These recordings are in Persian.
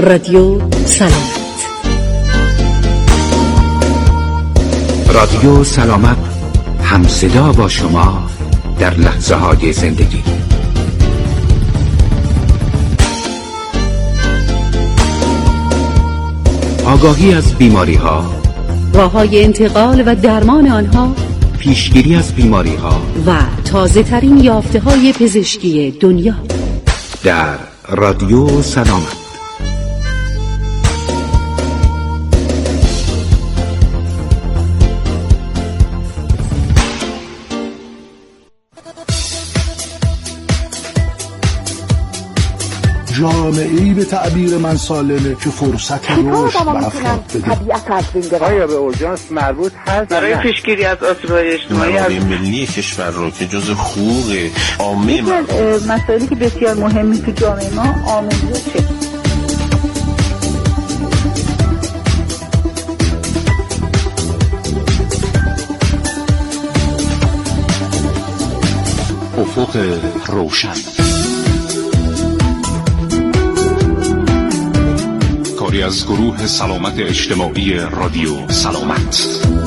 رادیو سلامت. رادیو سلامت همصدا با شما در لحظه های زندگی. آگاهی از بیماری ها، راه‌های انتقال و درمان آنها، پیشگیری از بیماری ها و تازه ترین یافته های پزشکی دنیا در رادیو سلامت. جامعه‌ای به تعبیر من سالمه که فرصت رشد و افراد بده. آیا به اورژانس مربوط هست برای پیشگیری از آسیب‌های اجتماعی منابع ملی کشور رو که جزء حقوق عامه مسائلی که بسیار مهمی تو جامعه ما آموزشه. افق روشن، کاری از گروه سلامت اجتماعی رادیو سلامت.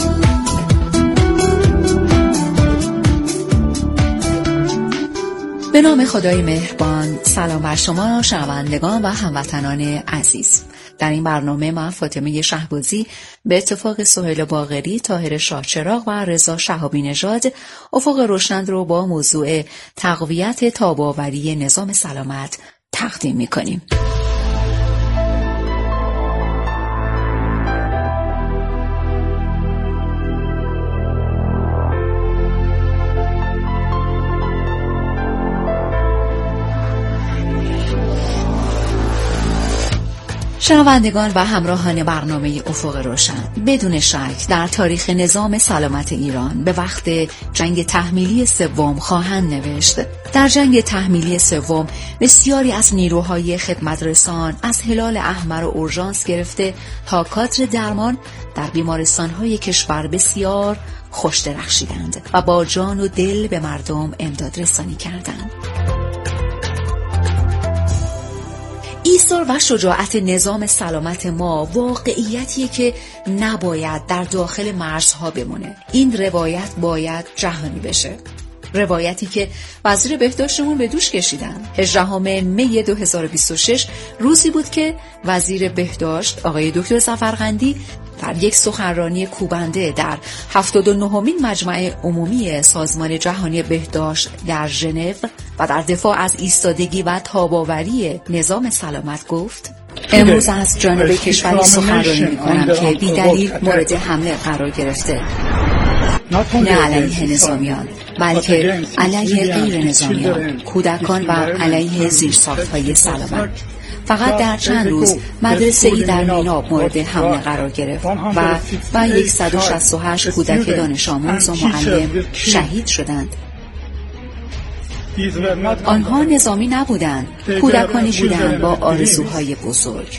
به نام خدای مهربان. سلام بر شما شنوندگان و هموطنان عزیز. در این برنامه من فاطمه شهبازی به اتفاق سهیل باقری، طاهر شاهچراغ و رضا شهابی نژاد افق روشن رو با موضوع تقویت تاب‌آوری نظام سلامت تقدیم می‌کنیم. شنوندگان و همراهان برنامه افق روشن، بدون شک در تاریخ نظام سلامت ایران به وقت جنگ تحمیلی سوم خواهند نوشت. در جنگ تحمیلی سوم بسیاری از نیروهای خدمترسان از هلال احمر و اورژانس گرفته تا کادر درمان در بیمارستان‌های کشور بسیار خوش درخشیدند و با جان و دل به مردم امداد رسانی کردند. ایثار و شجاعت نظام سلامت ما واقعیتیه که نباید در داخل مرزها بمونه. این روایت باید جهانی بشه. روایتی که وزیر بهداشتمون به دوش کشیدن. 18 می 2026 روزی بود که وزیر بهداشت آقای دکتر ظفرقندی در یک سخنرانی کوبنده در 79مین مجمع عمومی سازمان جهانی بهداشت در ژنو و در دفاع از ایستادگی و تاب‌آوری نظام سلامت گفت: امروز از جانب کشوری سخنرانی می‌کنم که بی‌دلیل مورد حمله قرار گرفته، نه علیه نظامیان بلکه علیه غیر نظامیان، کودکان و علیه زیرساخت‌های سلامت. فقط در چند روز مدرسه‌ای در میناب مورد حمله قرار گرفت و 168 کودک دانش آموز و معلم شهید شدند. آنها نظامی نبودند، کودکانی بودند با آرزوهای بزرگ.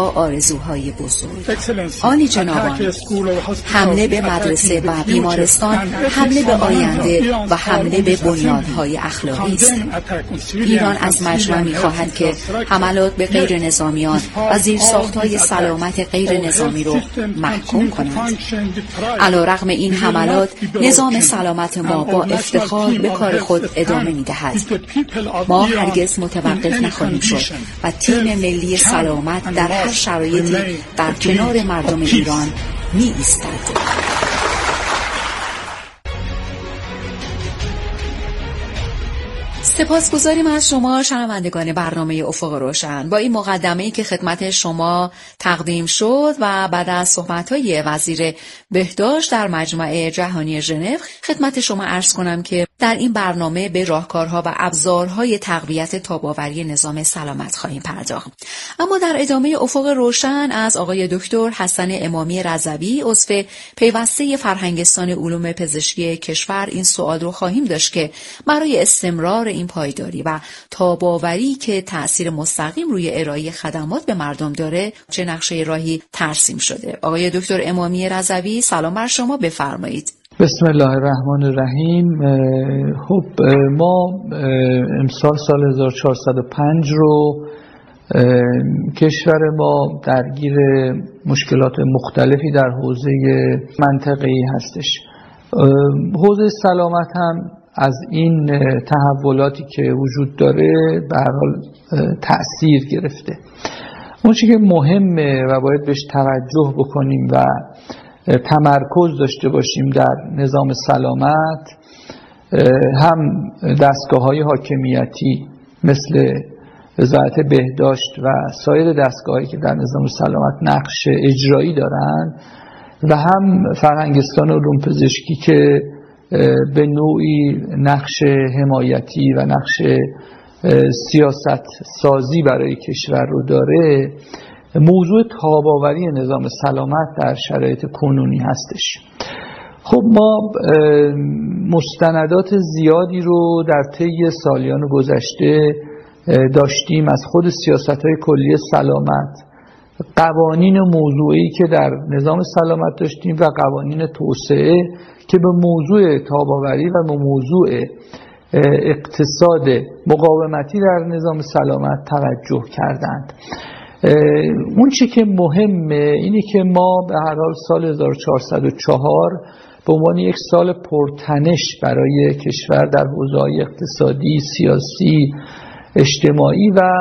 عالی جنابان، حمله به مدرسه و بیمارستان حمله به آینده و حمله به بنیادهای اخلاقی است. ایران از مجمع می‌خواهد که حملات به غیر نظامیان و زیرساخت‌های سلامت غیر نظامی رو محکوم کند. علی‌رغم این حملات، نظام سلامت ما با افتخار به کار خود ادامه می‌دهد. ما هرگز متوقف نخواهیم شد و تیم ملی سلامت در هر شرایطی در کنار مردم ایران می ایستد. سپاسگزاریم از شما شنوندگان برنامه افق روشن. با این مقدمه‌ای که خدمت شما تقدیم شد و بعد از صحبت‌های وزیر بهداشت در مجمع جهانی ژنو، خدمت شما عرض کنم که در این برنامه به راهکارها و ابزارهای تقویت تاب‌آوری نظام سلامت خواهیم پرداخت. اما در ادامه افق روشن از آقای دکتر حسن امامی رضوی، عضو پیوسته فرهنگستان علوم پزشکی کشور، این سوال رو خواهیم داشت که برای استمرار این پایداری و تاب‌آوری که تأثیر مستقیم روی ارائه خدمات به مردم داره چه نقشه راهی ترسیم شده. آقای دکتر امامی رضوی، سلام بر شما، بفرمایید. بسم الله الرحمن الرحیم. خب ما امسال سال 1405 رو کشور ما درگیر مشکلات مختلفی در حوزه منطقه‌ای هستش. حوزه سلامت هم از این تحولاتی که وجود داره به هر حال تأثیر گرفته. اون چیزی که مهمه و باید بهش توجه بکنیم و تمرکز داشته باشیم در نظام سلامت، هم دستگاه‌های حاکمیتی مثل وزارت بهداشت و سایر دستگاهایی که در نظام سلامت نقش اجرایی دارن و هم فرهنگستان علوم پزشکی که به نوعی نقش حمایتی و نقش سیاست سازی برای کشور رو داره. موضوع تاب‌آوری نظام سلامت در شرایط کنونی هستش. خب ما مستندات زیادی رو در طی سالیان گذشته داشتیم از خود سیاست‌های کلی سلامت، قوانین موضوعی که در نظام سلامت داشتیم و قوانین توسعه که به موضوع تاب‌آوری و به موضوع اقتصاد مقاومتی در نظام سلامت توجه کردند. اون چی که مهمه اینه که ما به هر حال سال 1404 به عنوان یک سال پرتنش برای کشور در حوزه‌های اقتصادی، سیاسی، اجتماعی و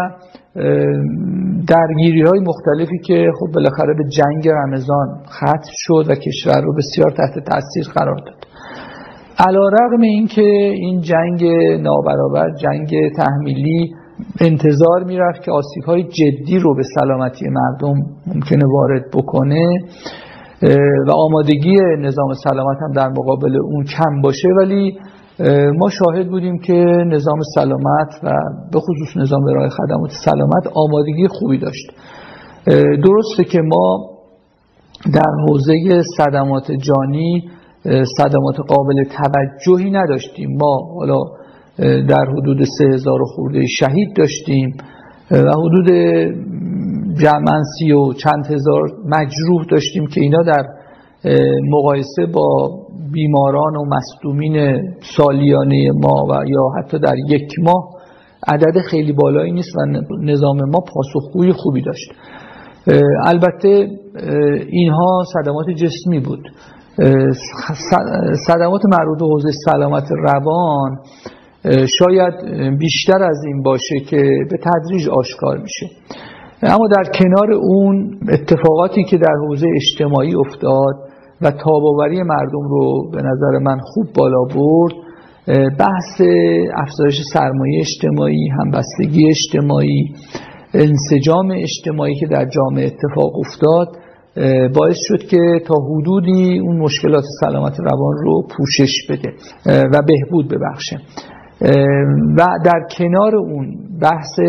درگیری‌های مختلفی که خب بالاخره به جنگ رمضان ختم شد و کشور رو بسیار تحت تاثیر قرار داد. علی‌رغم اینکه این جنگ نابرابر، جنگ تحمیلی انتظار می‌رفت که آسیب‌های جدی رو به سلامتی مردم ممکنه وارد بکنه و آمادگی نظام سلامت هم در مقابل اون کم باشه، ولی ما شاهد بودیم که نظام سلامت و به خصوص نظام ارائه خدمات سلامت آمادگی خوبی داشت. درسته که ما در حوزه صدمات جانی صدمات قابل توجهی نداشتیم. ما حالا در حدود 3000 خورده شهید داشتیم و حدود جمعاً 30 و چند هزار مجروح داشتیم که اینا در مقایسه با بیماران و مصدومین سالیانه ما و یا حتی در یک ماه عدد خیلی بالایی نیست و نظام ما پاسخگوی خوبی داشت. البته اینها صدمات جسمی بود. صدمات مربوط به حوزه سلامت روان شاید بیشتر از این باشه که به تدریج آشکار میشه. اما در کنار اون اتفاقاتی که در حوزه اجتماعی افتاد و تاب‌آوری مردم رو به نظر من خوب بالا برد، بحث افزایش سرمایه اجتماعی، همبستگی اجتماعی، انسجام اجتماعی که در جامعه اتفاق افتاد باعث شد که تا حدودی اون مشکلات سلامت روان رو پوشش بده و بهبود ببخشه. و در کنار اون بحث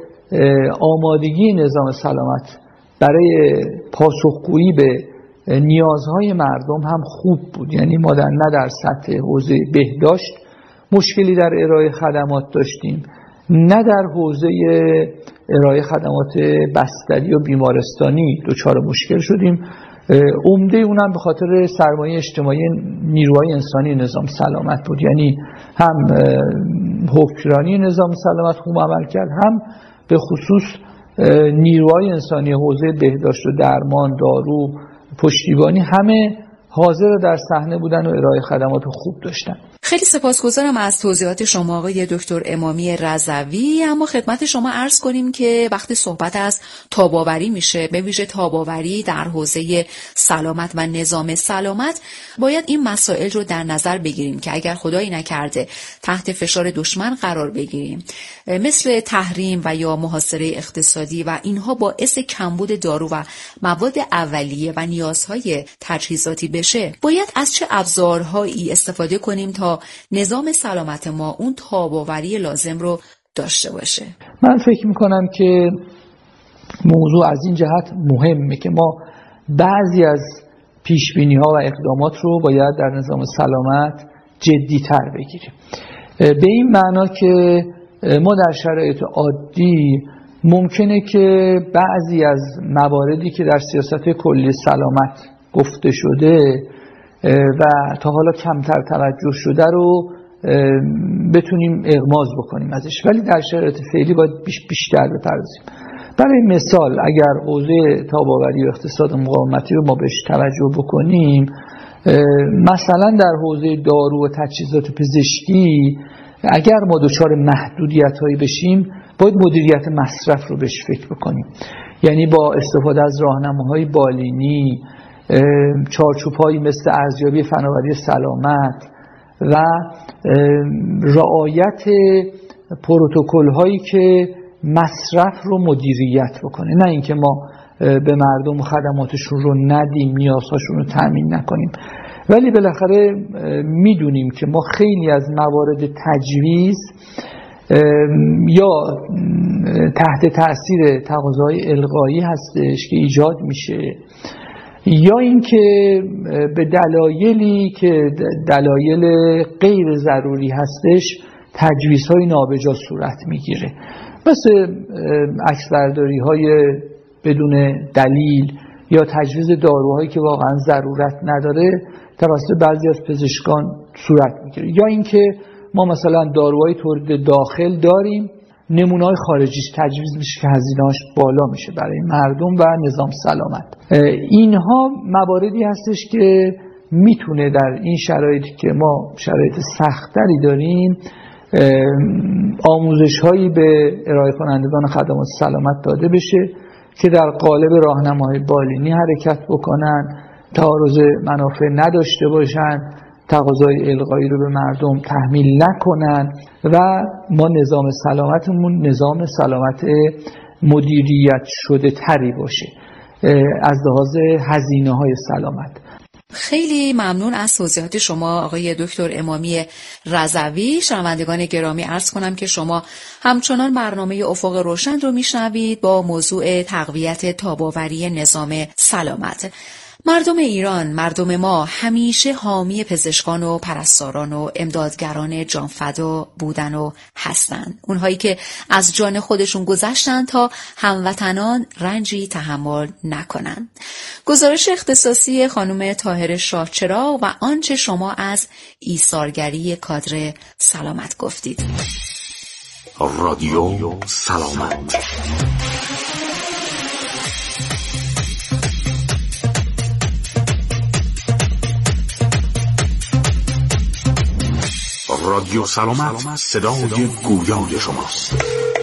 آمادگی نظام سلامت برای پاسخگویی به نیازهای مردم هم خوب بود. یعنی ما نه در سطح حوزه بهداشت مشکلی در ارائه خدمات داشتیم، نه در حوزه ارائه خدمات بستری و بیمارستانی دچار مشکل شدیم. عمده اونم به خاطر سرمایه اجتماعی نیروهای انسانی نظام سلامت بود. یعنی هم حکمرانی نظام سلامت خوب عمل کرد، هم به خصوص نیروهای انسانی حوزه بهداشت و درمان، دارو، پشتیبانی همه حاضر در صحنه بودن و ارائه خدمات خوب داشتن. خیلی سپاسگزارم از توضیحات شما آقای دکتر امامی رضوی. اما خدمت شما عرض کنیم که وقتی صحبت از تاب‌آوری میشه، به ویژه تاب‌آوری در حوزه سلامت و نظام سلامت، باید این مسائل رو در نظر بگیریم که اگر خدایی نکرده تحت فشار دشمن قرار بگیریم، مثل تحریم و یا محاصره اقتصادی و اینها باعث کمبود دارو و مواد اولیه و نیازهای تجهیزاتی بشه، باید از چه ابزارهایی استفاده کنیم تا نظام سلامت ما اون تاب‌آوری لازم رو داشته باشه؟ من فکر میکنم که موضوع از این جهت مهمه که ما بعضی از پیشبینی‌ها و اقدامات رو باید در نظام سلامت جدی‌تر بگیریم. به این معنا که ما در شرایط عادی ممکنه که بعضی از مواردی که در سیاست کلی سلامت گفته شده و تا حالا کمتر توجه شده رو بتونیم اغماز بکنیم ازش، ولی در شرایط فعلی باید بیشتر بپردازیم. برای مثال اگر حوزه تاب‌آوری و اقتصاد مقاومتی رو ما بهش توجه بکنیم، مثلا در حوزه دارو و تجهیزات پزشکی اگر ما دچار محدودیت‌هایی بشیم باید مدیریت مصرف رو بهش فکر بکنیم. یعنی با استفاده از راهنماهای بالینی، چارچوب‌هایی مثل ارزیابی فناوری سلامت و رعایت پروتکل‌هایی که مصرف رو مدیریت بکنه، نه اینکه ما به مردم خدماتشون رو ندیم، نیازهاشون رو تامین نکنیم. ولی بالاخره میدونیم که ما خیلی از موارد تجویز یا تحت تأثیر تقاضای القایی هستش که ایجاد میشه، یا اینکه به دلایلی که دلایل غیر ضروری هستش تجویزهای نابجا صورت میگیره، مثل عکسبرداری های بدون دلیل یا تجویز داروهایی که واقعا ضرورت نداره توسط بعضی از پزشکان صورت میگیره، یا اینکه ما مثلا داروهای تولید داخل داریم، نمونه‌های خارجیش تجویز میشه که هزینه‌اش بالا میشه برای مردم و نظام سلامت. اینها مواردی هستش که میتونه در این شرایطی که ما شرایط سخت‌تری داریم آموزش‌هایی به ارائه کنندگان خدمات سلامت داده بشه که در قالب راهنماهای بالینی حرکت بکنن، تعارض منافع نداشته باشن، تقاضای القایی رو به مردم تحمیل نکنن و ما نظام سلامتمون نظام سلامت مدیریت شده تری باشه از لحاظ هزینه‌های سلامت. خیلی ممنون از توضیحات شما آقای دکتر امامی رضوی. شنوندگان گرامی، عرض کنم که شما همچنان برنامه افق روشن رو میشنوید با موضوع تقویت تاب‌آوری نظام سلامت. مردم ایران، مردم ما همیشه حامی پزشکان و پرستاران و امدادگران جانفدا بودن و هستن. اونهایی که از جان خودشون گذشتن تا هموطنان رنجی تحمل نکنن. گزارش اختصاصی خانم طاهره شاهچراغ و آنچه شما از ایثارگری کادر سلامت گفتید. رادیو سلامت. رادیو سلامت، صدای گویای شماست.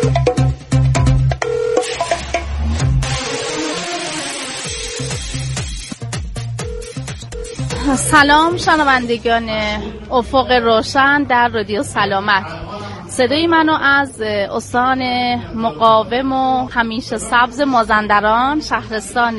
سلام شنوندگان افق روشن در رادیو سلامت. صدای منو از استان مقاوم و همیشه سبز مازندران، شهرستان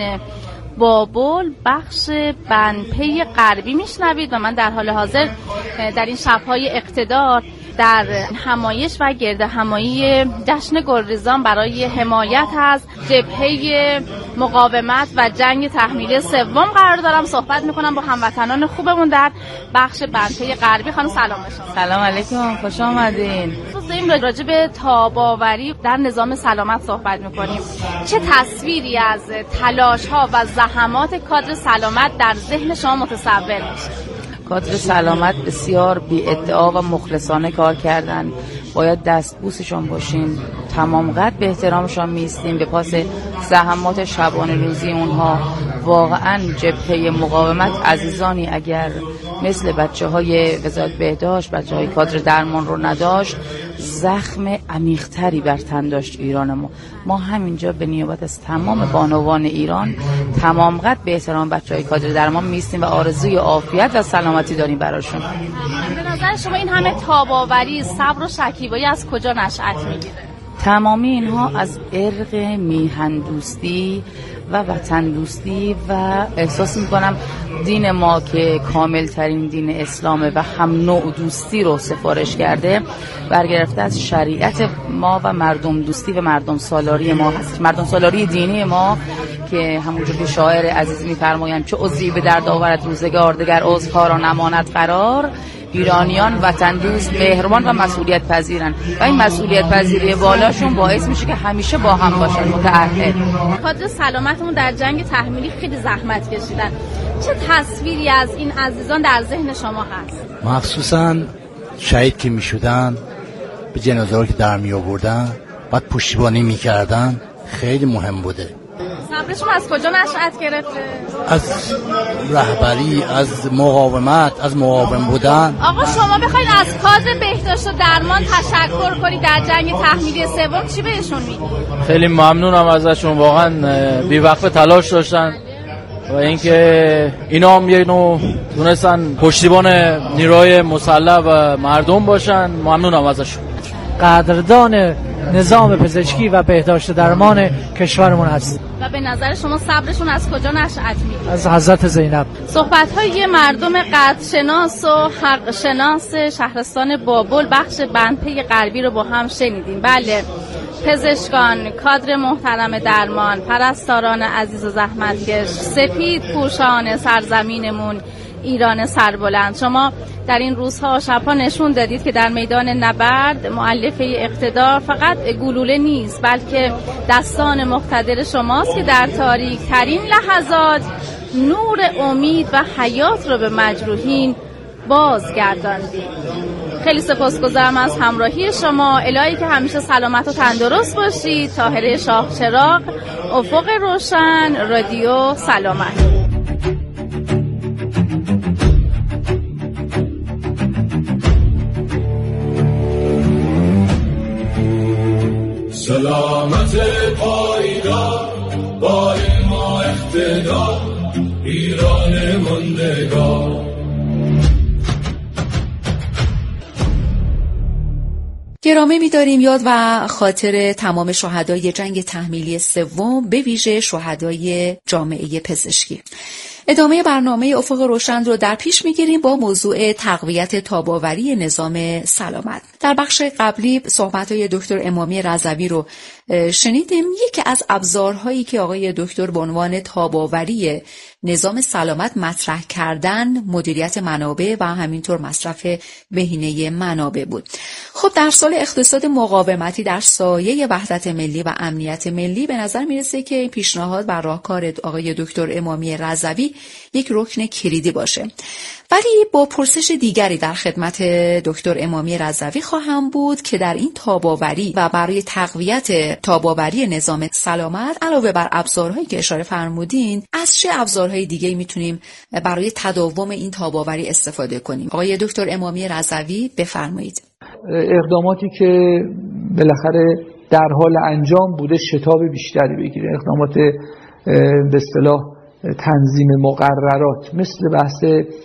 بابل، بخش بنپی غربی میشنوید و من در حال حاضر در این شب‌های اقتدار در همایش و گرد همایی جشن گلریزان برای حمایت از جبهه مقاومت و جنگ تحمیلی سوم قرار دارم. صحبت میکنم با هموطنان خوبمون در بخش بنپی غربی. خانم سلام بشون. سلام علیکم، خوش آمدین. داریم راجع به تاب‌آوری در نظام سلامت صحبت میکنیم. چه تصویری از تلاش‌ها و زحمات کادر سلامت در ذهن شما متصور میشه؟ کادر سلامت بسیار بی‌ادعا و مخلصانه کار کردن. باید دستبوسشون باشیم، تمام قد به احترامشون میستیم. به پاس زحمات شبانه روزی اونها واقعا جبهه مقاومت عزیزانی اگر مثل بچه‌های وزارت بهداشت، بچه‌های کادر درمان رو نداشت، زخم عمیق‌تری بر تن داشت ایران ما همینجا به نیابت از تمام بانوان ایران تمام قد به احترام بچه‌های کادر درمان میستیم و آرزوی عافیت و سلامتی داریم براشون. به نظر شما این همه تاب‌آوری، صبر و شکیبایی از کجا نشأت میگیره؟ تمامی اینها از ارق میهن دوستی و وطن دوستی و احساس میکنم دین ما که کامل ترین دین اسلامه و هم نوع دوستی رو سفارش کرده، برگرفته از شریعت ما و مردم دوستی و مردم سالاری ما هست. مردم سالاری دینی ما که همونجور که شاعر عزیز میفرمایند چه عضوی به درد آورد روزگار، دگر عضوها را نماند قرار. ایرانیان وطن دوست، مهربان و مسئولیت پذیرن و این مسئولیت پذیری بالاشون باعث میشه که همیشه با هم باشن، متعهد. کادر سلامتمون در جنگ تحمیلی خیلی زحمت کشیدن. چه تصویری از این عزیزان در ذهن شما هست؟ مخصوصا شهید که میشدن، به جنازه که در می آوردن، بعد پشتیبانی میکردن، خیلی مهم بوده. صبرشون از کجا نشأت گرفته؟ از رهبری، از مقاومت، از مقاوم بودن. آقا شما بخواید از کادر بهداشت و درمان تشکر کنید در جنگ تحمیلی سوم چی بهشون میگید؟ خیلی ممنونم ازشون، واقعا بی‌وقفه تلاش داشتن و اینکه اینا هم یه نوع تونستن پشتیبان نیروهای مسلح و مردم باشن. ممنونم ازشون. قدردان نظام پزشکی و بهداشت درمان کشورمون هست. و به نظر شما صبرشون از کجا نشأت میگیره؟ از حضرت زینب. صحبت‌های یه مردم قدرشناس و حق شناس شهرستان بابل بخش بندپی غربی رو با هم شنیدیم. بله، پزشکان، کادر محترم درمان، پرستاران عزیز و زحمتکش، سپید پوشان سرزمینمون ایران سربلند، شما در این روزها و شبها نشون دادید که در میدان نبرد مؤلفه اقتدار فقط گلوله نیست، بلکه دستان مقتدر شماست که در تاریک ترین لحظات نور امید و حیات رو به مجروحین بازگرداندید. خیلی سپاسگزارم از همراهی شما. الهی که همیشه سلامت و تندرست باشید. طاهره شاه چراغ، افق روشن، رادیو سلامت. سلامت پایدار با علم و اقتدار ایران ماندگار. گرامی می‌داریم یاد و خاطر تمام شهدای جنگ تحمیلی سوم، به ویژه شهدای جامعه پزشکی. ادامه برنامه افق روشن رو در پیش میگیریم با موضوع تقویت تاب‌آوری نظام سلامت. در بخش قبلی صحبت‌های دکتر امامی رضوی رو شنیدیم. یکی از ابزارهایی که آقای دکتر به عنوان تاب‌آوری نظام سلامت مطرح کردن مدیریت منابع و همینطور مصرف بهینه منابع بود. خب در سال اقتصاد مقاومتی در سایه وحدت ملی و امنیت ملی به نظر میرسه که این پیشنهاد و راهکار آقای دکتر امامی رضوی یک رکن کلیدی باشه. ولی با پرسش دیگری در خدمت دکتر امامی رضوی خواهم بود که در این تاب‌آوری و برای تقویت تاب‌آوری نظام سلامت علاوه بر ابزارهایی که اشاره فرمودین، از چه ابزارهای دیگه‌ای میتونیم برای تداوم این تاب‌آوری استفاده کنیم؟ آقای دکتر امامی رضوی بفرمایید. اقداماتی که بالاخره در حال انجام بوده شتاب بیشتری بگیره، اقدامات به اصطلاح تنظیم مقررات مثل بحث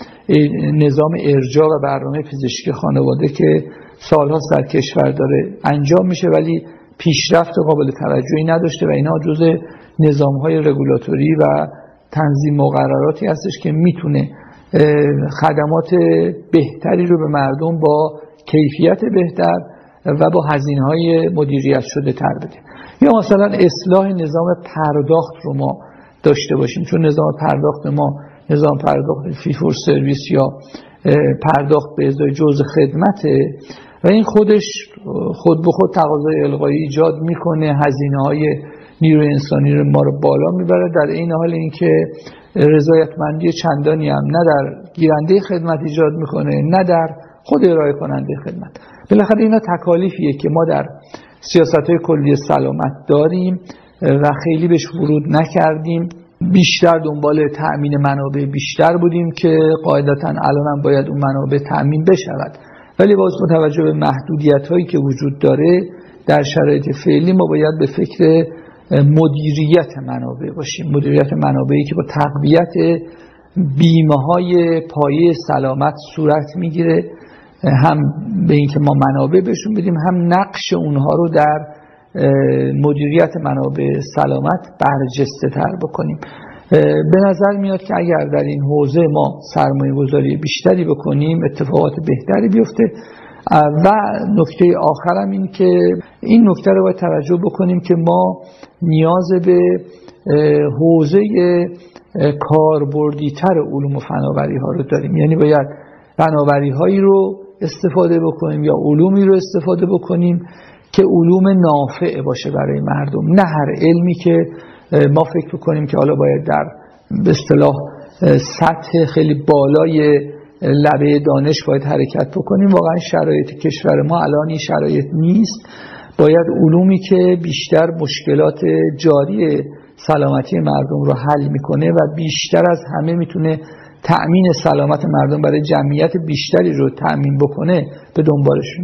نظام ارجاع و برنامه پزشکی خانواده که سال‌هاست در کشور داره انجام میشه ولی پیشرفت قابل توجهی نداشته و اینا جزء نظام‌های رگولاتوری و تنظیم مقرراتی هستش که میتونه خدمات بهتری رو به مردم با کیفیت بهتر و با هزینه‌های مدیریت شده تر بده. یا مثلا اصلاح نظام پرداخت رو ما داشته باشیم، چون نظام پرداخت ما نظام پرداخت فی فور سرویس یا پرداخت به ازای جزء خدمته و این خودش خود به خود تقاضای الغایی ایجاد میکنه، هزینه‌های نیروی انسانی رو ما رو بالا میبره، در این حال اینکه رضایتمندی چندانی هم نه در گیرنده خدمت ایجاد میکنه نه در خود ارائه کننده خدمت. بالاخره اینا تکالیفیه که ما در سیاست‌های کلی سلامت داریم و خیلی بهش ورود نکردیم. بیشتر دنبال تأمین منابع بیشتر بودیم که قاعدتاً الانم باید اون منابع تأمین بشود، ولی باز با توجه به محدودیت‌هایی که وجود داره در شرایط فعلی ما باید به فکر مدیریت منابع باشیم. مدیریت منابعی که با تقویت بیمه‌های پایه سلامت صورت میگیره، هم به اینکه ما منابع بهشون بدیم هم نقش اونها رو در مدیریت منابع سلامت برجسته تر بکنیم. به نظر میاد که اگر در این حوزه ما سرمایه گذاری بیشتری بکنیم اتفاقات بهتری بیفته. و نکته آخرم این که این نکته رو باید توجه بکنیم که ما نیاز به حوزه کاربردی تر علوم و فناوری ها رو داریم، یعنی باید فناوری هایی رو استفاده بکنیم یا علومی رو استفاده بکنیم که علوم نافع باشه برای مردم، نه هر علمی که ما فکر بکنیم که حالا باید در به اصطلاح سطح خیلی بالای لبه دانش باید حرکت بکنیم. واقعا شرایط کشور ما الان این شرایط نیست. باید علومی که بیشتر مشکلات جاری سلامتی مردم رو حل میکنه و بیشتر از همه میتونه تأمین سلامت مردم برای جمعیت بیشتری رو تأمین بکنه به دنبالشون،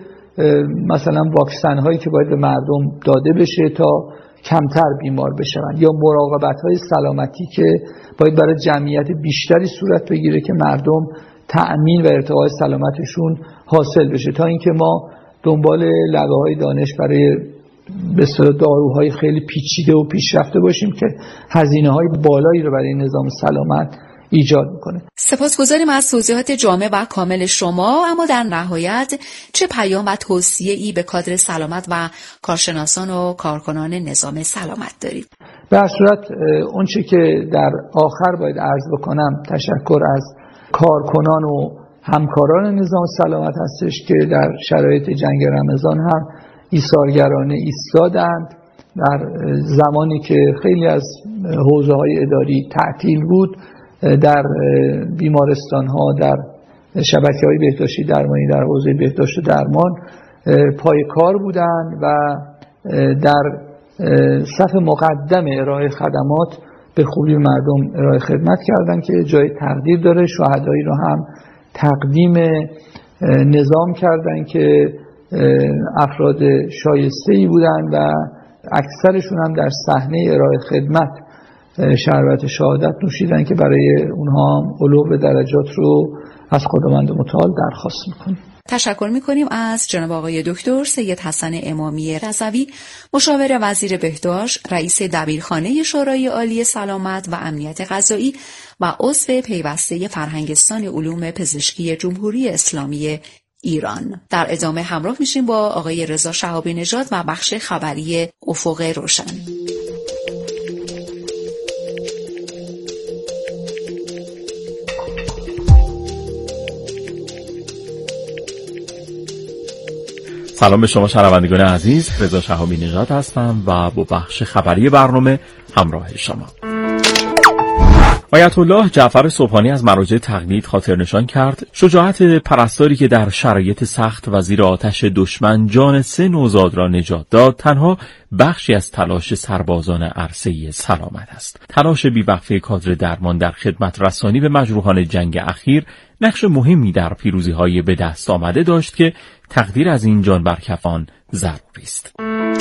مثلا واکسن هایی که باید به مردم داده بشه تا کمتر بیمار بشن، یا مراقبت های سلامتی که باید برای جمعیت بیشتری صورت بگیره که مردم تأمین و ارتقای سلامتشون حاصل بشه، تا اینکه ما دنبال لبه های دانش برای به اصطلاح داروهای خیلی پیچیده و پیشرفته باشیم که هزینه های بالایی رو برای نظام سلامت ایجاد میکنه. سپاسگزاریم از توضیحات جامع و کامل شما. اما در نهایت چه پیام و توصیه‌ای به کادر سلامت و کارشناسان و کارکنان نظام سلامت دارید؟ به هر صورت اونچه که در آخر باید عرض بکنم تشکر از کارکنان و همکاران نظام سلامت هستش که در شرایط جنگ رمضان هم ایثارگرانه ایستادند. در زمانی که خیلی از حوزه‌های اداری تعطیل بود، در بیمارستان‌ها، در شبکه‌های بهداشتی درمانی، در حوزه بهداشت و درمان پای کار بودند و در صف مقدم ارائه خدمات به خوبی مردم ارائه خدمت کردند که جای تقدیر داره. شهدایی رو هم تقدیم نظام کردند که افراد شایسته‌ای بودند و اکثرشون هم در صحنه ارائه خدمت شربت شهادت نوشیدن که برای اونها علو درجات رو از خداوند متعال درخواست میکنیم. تشکر میکنیم از جناب آقای دکتر سید حسن امامی رضوی، مشاور وزیر بهداشت، رئیس دبیرخانه شورای عالی سلامت و امنیت غذایی و عضو پیوسته فرهنگستان علوم پزشکی جمهوری اسلامی ایران. در ادامه همراه میشیم با آقای رضا شهابی نژاد و بخش خبری افق روشن. سلام به شما شنوندگان عزیز، رضا شهابی نژاد هستم و با بخش خبری برنامه همراه شما. آیت الله جعفر سبحانی از مراجع تقلید خاطر نشان کرد شجاعت پرستاری که در شرایط سخت و زیر آتش دشمن جان 3 نوزاد را نجات داد تنها بخشی از تلاش سربازان عرصه سلامت است. تلاش بی‌وقفه کادر درمان در خدمت رسانی به مجروحان جنگ اخیر نقش مهمی در پیروزی‌های به دست آمده داشت که تقدیر از این جان برکفان ضروری است.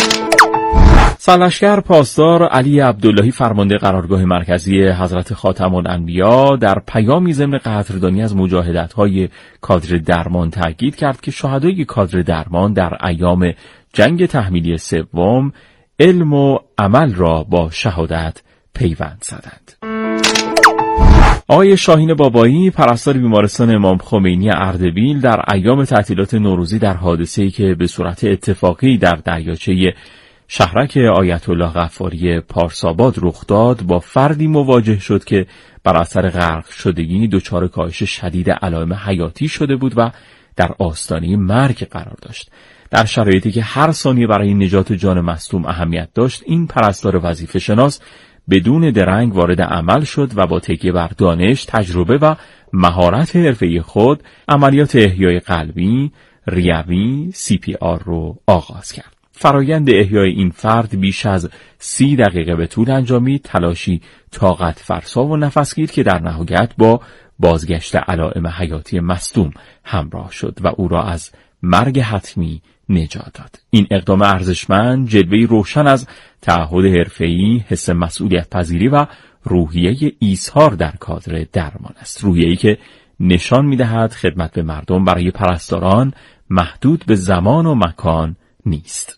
سرلشکر پاسدار علی عبداللهی فرمانده قرارگاه مرکزی حضرت خاتم الانبیا در پیامی ضمن قدردانی از مجاهدت‌های کادر درمان تاکید کرد که شهدای کادر درمان در ایام جنگ تحمیلی سوم علم و عمل را با شهادت پیوند زدند. آقای شاهین بابایی پرستار بیمارستان امام خمینی اردبیل در ایام تعطیلات نوروزی در حادثه‌ای که به صورت اتفاقی در دریاچه شهرک آیت الله غفاری پارساباد رخ داد با فردی مواجه شد که بر اثر غرق شدگی دچار کاهش شدید علائم حیاتی شده بود و در آستانه مرگ قرار داشت. در شرایطی که هر ثانیه برای نجات جان مصدوم اهمیت داشت، این پرستار وظیفه شناس بدون درنگ وارد عمل شد و با تکیه بر دانش، تجربه و مهارت حرفه‌ای خود عملیات احیای قلبی، ریوی، CPR رو آغاز کرد. فرایند احیای این فرد بیش از 30 دقیقه به طول انجامید، تلاشی طاقت فرسا و نفسگیر که در نهایت با بازگشت علائم حیاتی مصدوم همراه شد و او را از مرگ حتمی نجات داد. این اقدام ارزشمند جلوه‌ای روشن از تعهد حرفه‌ای، حس مسئولیت پذیری و روحیه ایثار در کادر درمان است. روحیه‌ای که نشان می‌دهد خدمت به مردم برای پرستاران محدود به زمان و مکان نیست.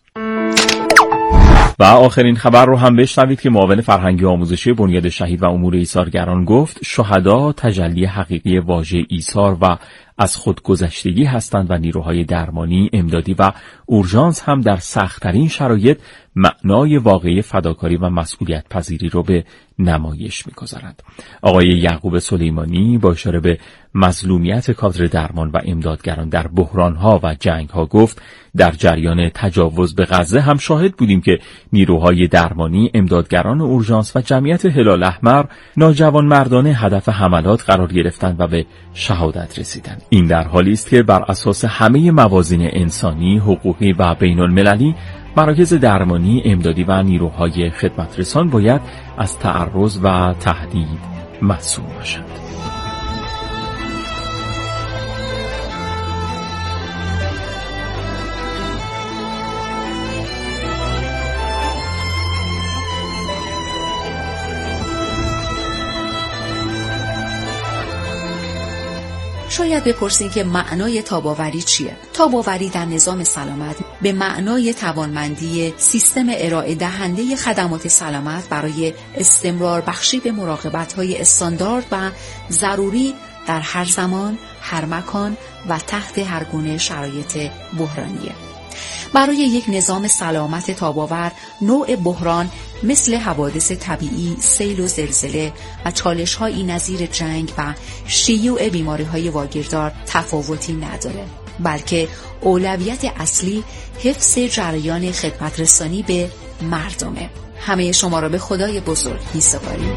و آخرین خبر رو هم بشنوید که معاون فرهنگی آموزشی بنیاد شهید و امور ایثارگران گفت شهدا تجلی حقیقی واژه ایثار و از خودگذشتگی هستند و نیروهای درمانی، امدادی و اورژانس هم در سخت‌ترین شرایط معنای واقعی فداکاری و مسئولیت پذیری رو به نمایش می‌گذارند. آقای یعقوب سلیمانی با اشاره به مظلومیت کادر درمان و امدادگران در بحران‌ها و جنگ‌ها گفت در جریان تجاوز به غزه هم شاهد بودیم که نیروهای درمانی، امدادگران اورژانس و جمعیت هلال احمر ناجوانمردانه هدف حملات قرار گرفتند و به شهادت رسیدند. این در حالی است که بر اساس همه موازین انسانی، حقوقی و بین المللی مراکز درمانی، امدادی و نیروهای خدمترسان باید از تعرض و تهدید مسئول باشند. شاید بپرسین که معنای تاب‌آوری چیه؟ تاب‌آوری در نظام سلامت به معنای توانمندی سیستم ارائه دهنده خدمات سلامت برای استمرار بخشی به مراقبت‌های استاندارد و ضروری در هر زمان، هر مکان و تحت هر گونه شرایط بحرانیه. برای یک نظام سلامت تاب‌آور، نوع بحران مثل حوادث طبیعی، سیل و زلزله و چالش‌هایی نظیر جنگ و شیوع بیماری‌های واگیردار تفاوتی نداره، بلکه اولویت اصلی حفظ جریان خدمت‌رسانی به مردمه. همه شما را به خدای بزرگ می‌سپاریم.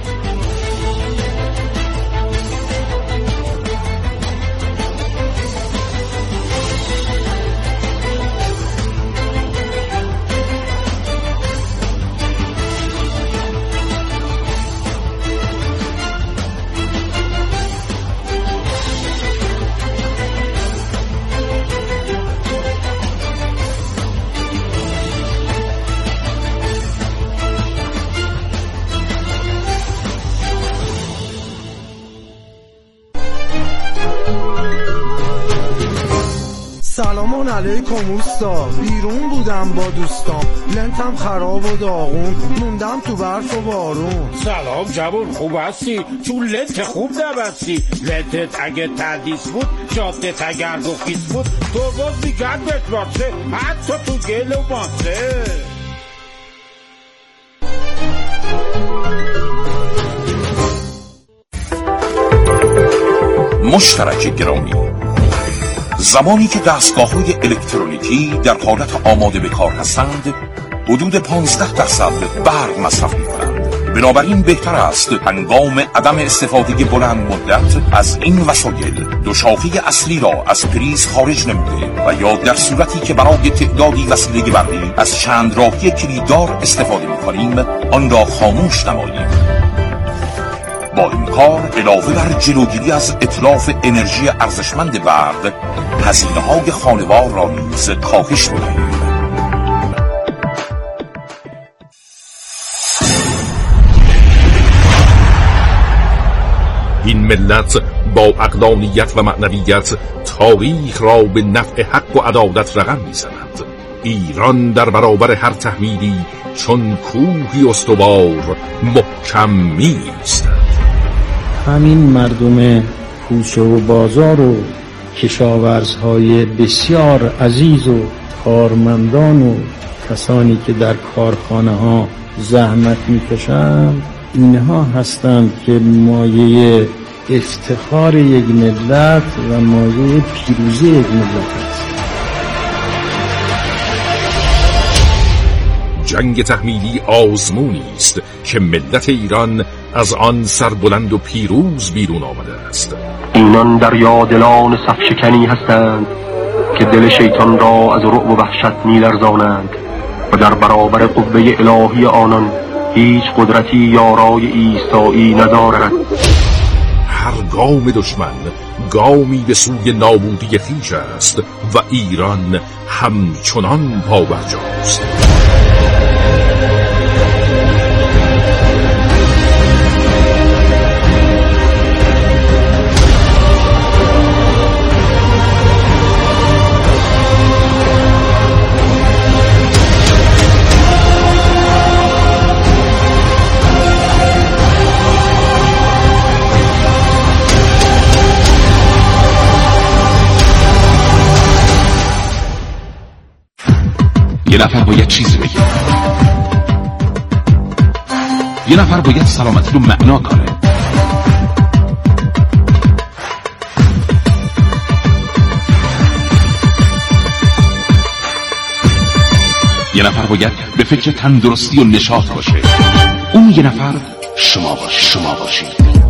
سلام علیکم اوستا، بیرون بودم با دوستام، لنتم خراب و داغون، موندم تو برف و بارون. سلام جوون، خوب هستی؟ چون لنت خوب نبستی. لنتت اگه تدیس بود، جادت اگر رخیص بود، تو باز میگن بتراسه، حتی تو گل و ماسه. مشترک گرامی، زمانی که دستگاه‌های الکترونیکی در حالت آماده به کار هستند، حدود 15% برق مصرف می‌کنند. بنابراین بهتر است هنگام عدم استفاده بلند مدت از این وسایل دو شاخه اصلی را از پریز خارج نموده و یا در صورتی که برای تعدادی وسیله برقی از چند راهی کلیددار استفاده می‌کنیم آن را خاموش نماییم. با این کار علاوه بر جلوگیری از اتلاف انرژی ارزشمند برق، هزینه‌های خانوار را نیز کاهش می‌دهیم. این ملت با عقلانیت و معنویت تاریخ را به نفع حق و عدالت رقم می‌زند. ایران در برابر هر تحمیلی چون کوهی استوار محکم می‌ایستد. همین مردم کوچه و بازار و کشاورزهای بسیار عزیز و کارمندان و کسانی که در کارخانه ها زحمت میکشند، اینها هستند که مایه افتخار یک ملت و مایه پیروزی یک ملت است. جنگ تحمیلی آزمونی است که ملت ایران از آن سربلند و پیروز بیرون آمده است. اینان دریادلان صفشکنی هستند که دل شیطان را از رعب و وحشت می‌لرزانند و در برابر قوه الهی آنان هیچ قدرتی یارای ایستایی ندارد. هر گام دشمن گامی به سوی نابودی خویش است و ایران همچنان پابرجاست. یه نفر باید چیزی بگه، یه نفر باید سلامتی رو معنا کنه. یه نفر باید به فکر تندرستی و نشاط باشه. اون یه نفر شما باشید.